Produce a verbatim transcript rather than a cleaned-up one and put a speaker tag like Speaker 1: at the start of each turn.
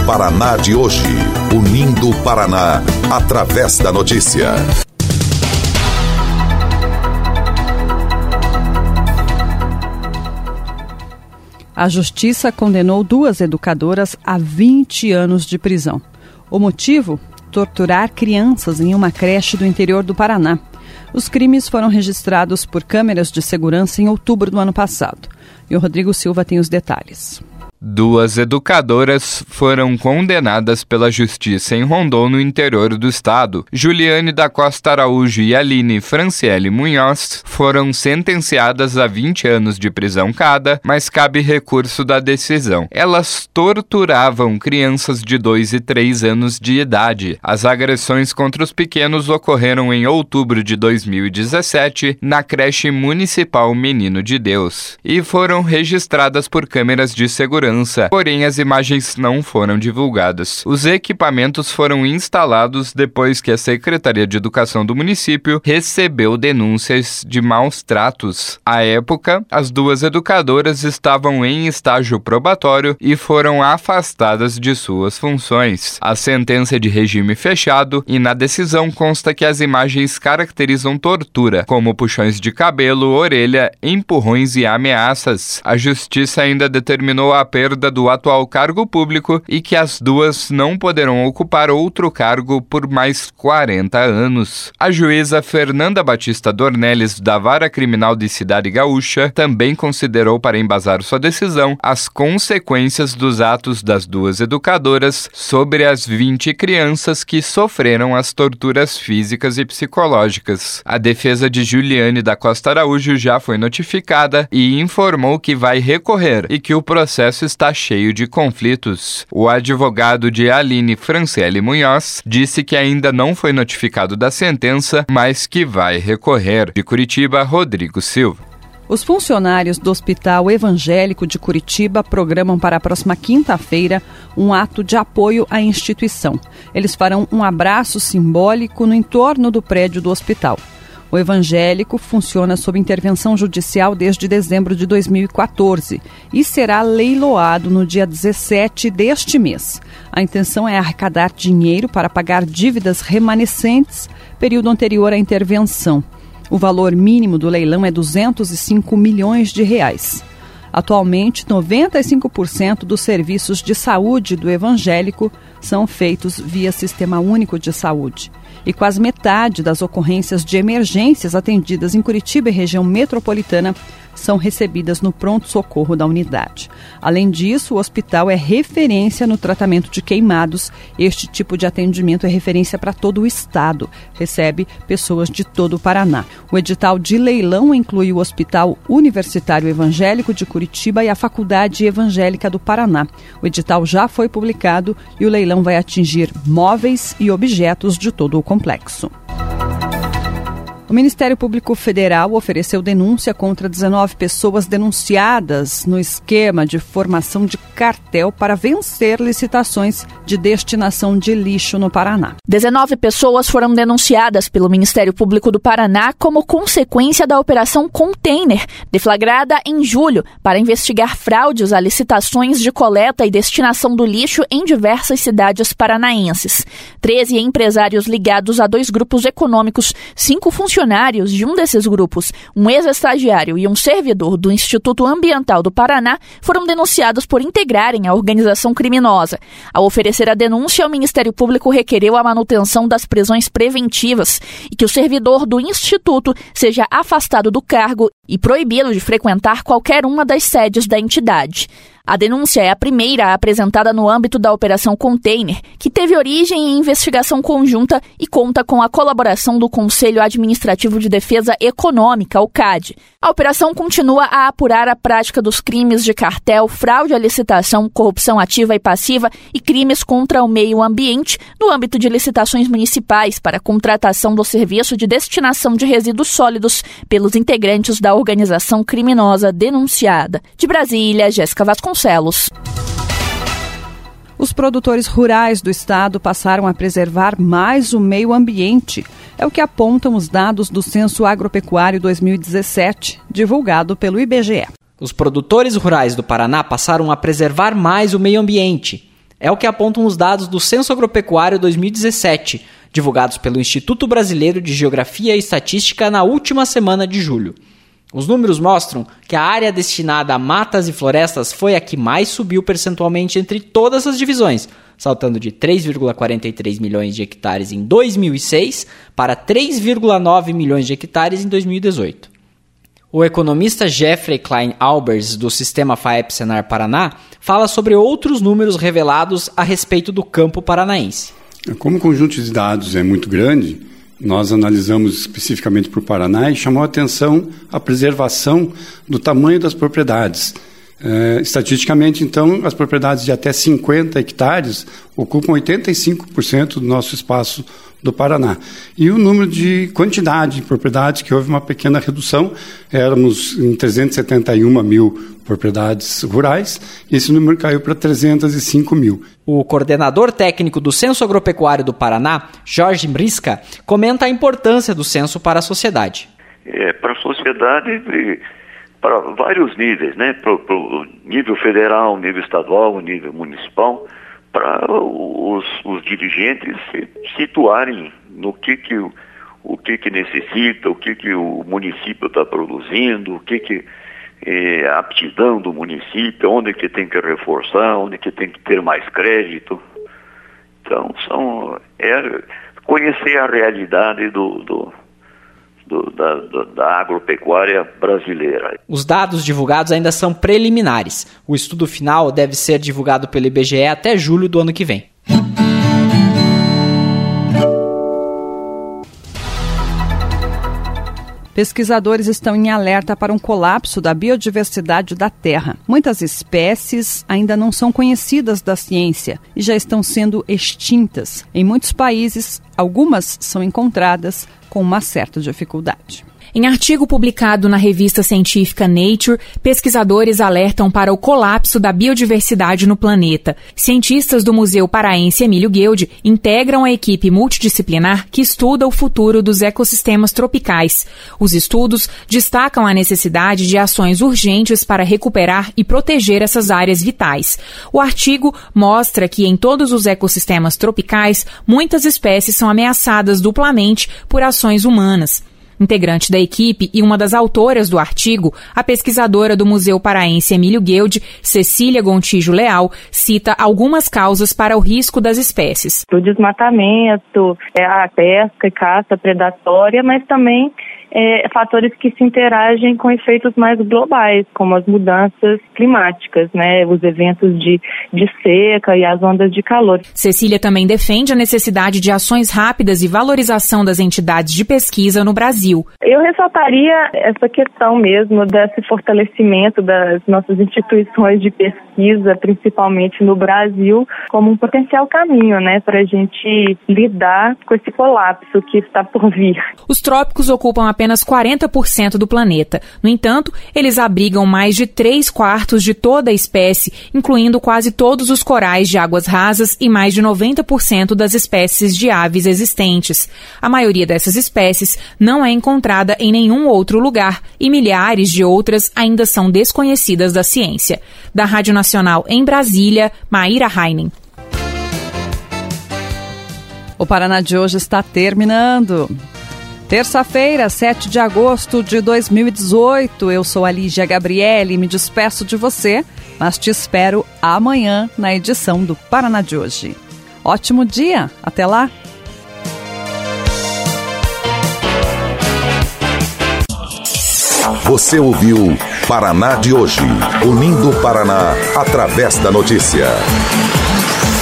Speaker 1: Paraná de hoje, unindo o Paraná através da notícia.
Speaker 2: A Justiça condenou duas educadoras a vinte anos de prisão. O motivo? Torturar crianças em uma creche do interior do Paraná. Os crimes foram registrados por câmeras de segurança em outubro do ano passado. E o Rodrigo Silva tem os detalhes.
Speaker 3: Duas educadoras foram condenadas pela Justiça em Rondon, no interior do estado. Juliane da Costa Araújo e Aline Franciele Munhoz foram sentenciadas a vinte anos de prisão cada, mas cabe recurso da decisão. Elas torturavam crianças de dois e três anos de idade. As agressões contra os pequenos ocorreram em outubro de dois mil e dezessete na creche municipal Menino de Deus e foram registradas por câmeras de segurança. Porém, as imagens não foram divulgadas. Os equipamentos foram instalados depois que a Secretaria de Educação do município recebeu denúncias de maus tratos. À época, as duas educadoras estavam em estágio probatório e foram afastadas de suas funções. A sentença é de regime fechado e na decisão consta que as imagens caracterizam tortura, como puxões de cabelo, orelha, empurrões e ameaças. A Justiça ainda determinou a perda do atual cargo público e que as duas não poderão ocupar outro cargo por mais quarenta anos. A juíza Fernanda Batista Dornelles, da Vara Criminal de Cidade Gaúcha, também considerou, para embasar sua decisão, as consequências dos atos das duas educadoras sobre as vinte crianças que sofreram as torturas físicas e psicológicas. A defesa de Juliane da Costa Araújo já foi notificada e informou que vai recorrer e que o processo está cheio de conflitos. O advogado de Aline Franciele Munhoz disse que ainda não foi notificado da sentença, mas que vai recorrer. De Curitiba, Rodrigo Silva.
Speaker 2: Os funcionários do Hospital Evangélico de Curitiba programam para a próxima quinta-feira um ato de apoio à instituição. Eles farão um abraço simbólico no entorno do prédio do hospital. O evangélico funciona sob intervenção judicial desde dezembro de dois mil e quatorze e será leiloado no dia dezessete deste mês. A intenção é arrecadar dinheiro para pagar dívidas remanescentes, período anterior à intervenção. O valor mínimo do leilão é duzentos e cinco milhões de reais. Atualmente, noventa e cinco por cento dos serviços de saúde do evangélico são feitos via Sistema Único de Saúde. E quase metade das ocorrências de emergências atendidas em Curitiba e região metropolitana são recebidas no pronto-socorro da unidade. Além disso, o hospital é referência no tratamento de queimados. Este tipo de atendimento é referência para todo o estado. Recebe pessoas de todo o Paraná. O edital de leilão inclui o Hospital Universitário Evangélico de Curitiba e a Faculdade Evangélica do Paraná. O edital já foi publicado e o leilão vai atingir móveis e objetos de todo o complexo. O Ministério Público Federal ofereceu denúncia contra dezenove pessoas denunciadas no esquema de formação de cartel para vencer licitações de destinação de lixo no Paraná.
Speaker 4: dezenove pessoas foram denunciadas pelo Ministério Público do Paraná como consequência da Operação Container, deflagrada em julho, para investigar fraudes a licitações de coleta e destinação do lixo em diversas cidades paranaenses. treze empresários ligados a dois grupos econômicos, cinco funcionários de um desses grupos, um ex-estagiário e um servidor do Instituto Ambiental do Paraná, foram denunciados por integrarem a organização criminosa. Ao oferecer a denúncia, o Ministério Público requereu a manutenção das prisões preventivas e que o servidor do Instituto seja afastado do cargo e proibido de frequentar qualquer uma das sedes da entidade. A denúncia é a primeira apresentada no âmbito da Operação Container, que teve origem em investigação conjunta e conta com a colaboração do Conselho Administrativo de Defesa Econômica, o C A D. A operação continua a apurar a prática dos crimes de cartel, fraude à licitação, corrupção ativa e passiva e crimes contra o meio ambiente no âmbito de licitações municipais para a contratação do serviço de destinação de resíduos sólidos pelos integrantes da organização criminosa denunciada. De Brasília, Jéssica Vasconcelos.
Speaker 2: Os produtores rurais do estado passaram a preservar mais o meio ambiente. É o que apontam os dados do Censo Agropecuário dois mil e dezessete, divulgado pelo I B G E.
Speaker 5: Os produtores rurais do Paraná passaram a preservar mais o meio ambiente. É o que apontam os dados do Censo Agropecuário dois mil e dezessete, divulgados pelo Instituto Brasileiro de Geografia e Estatística na última semana de julho. Os números mostram que a área destinada a matas e florestas foi a que mais subiu percentualmente entre todas as divisões, saltando de três vírgula quarenta e três milhões de hectares em dois mil e seis para três vírgula nove milhões de hectares em dois mil e dezoito. O economista Jeffrey Klein Albers, do Sistema FAEP Senar Paraná, fala sobre outros números revelados a respeito do campo paranaense.
Speaker 6: Como o conjunto de dados é muito grande, nós analisamos especificamente para o Paraná e chamou a atenção a preservação do tamanho das propriedades. É, estatisticamente, então, as propriedades de até cinquenta hectares ocupam oitenta e cinco por cento do nosso espaço do Paraná. E o número de quantidade de propriedades, que houve uma pequena redução, éramos em trezentos e setenta e uma mil propriedades rurais, e esse número caiu para trezentos e cinco mil.
Speaker 5: O coordenador técnico do Censo Agropecuário do Paraná, Jorge Mrisca, comenta a importância do censo para a sociedade.
Speaker 7: É, para a sociedade, para vários níveis, né? Para o nível federal, nível estadual, nível municipal, para os, os dirigentes se situarem no que que o, o que que necessita, o que que o município está produzindo, o que que é a aptidão do município, onde que tem que reforçar, onde que tem que ter mais crédito. Então, são, é conhecer a realidade do, do, do, da, do, da agropecuária brasileira.
Speaker 5: Os dados divulgados ainda são preliminares. O estudo final deve ser divulgado pelo I B G E até julho do ano que vem.
Speaker 2: Pesquisadores estão em alerta para um colapso da biodiversidade da Terra. Muitas espécies ainda não são conhecidas da ciência e já estão sendo extintas. Em muitos países, algumas são encontradas com uma certa dificuldade.
Speaker 8: Em artigo publicado na revista científica Nature, pesquisadores alertam para o colapso da biodiversidade no planeta. Cientistas do Museu Paraense Emílio Gueudi integram a equipe multidisciplinar que estuda o futuro dos ecossistemas tropicais. Os estudos destacam a necessidade de ações urgentes para recuperar e proteger essas áreas vitais. O artigo mostra que em todos os ecossistemas tropicais, muitas espécies são ameaçadas duplamente por ações humanas. Integrante da equipe e uma das autoras do artigo, a pesquisadora do Museu Paraense Emílio Gueudi, Cecília Gontijo Leal, cita algumas causas para o risco das espécies.
Speaker 9: O desmatamento, a pesca e caça predatória, mas também É, fatores que se interagem com efeitos mais globais, como as mudanças climáticas, né, os eventos de, de seca e as ondas de calor.
Speaker 8: Cecília também defende a necessidade de ações rápidas e valorização das entidades de pesquisa no Brasil.
Speaker 9: Eu ressaltaria essa questão mesmo desse fortalecimento das nossas instituições de pesquisa, principalmente no Brasil, como um potencial caminho, né, para a gente lidar com esse colapso que está por vir.
Speaker 8: Os trópicos ocupam apenas apenas quarenta por cento do planeta. No entanto, eles abrigam mais de três quartos de toda a espécie, incluindo quase todos os corais de águas rasas e mais de noventa por cento das espécies de aves existentes. A maioria dessas espécies não é encontrada em nenhum outro lugar e milhares de outras ainda são desconhecidas da ciência. Da Rádio Nacional em Brasília, Maíra Heinen.
Speaker 2: O Paraná de hoje está terminando. Terça-feira, sete de agosto de dois mil e dezoito, eu sou a Lígia Gabriele e me despeço de você, mas te espero amanhã na edição do Paraná de hoje. Ótimo dia, até lá!
Speaker 1: Você ouviu Paraná de hoje, unindo o Paraná através da notícia.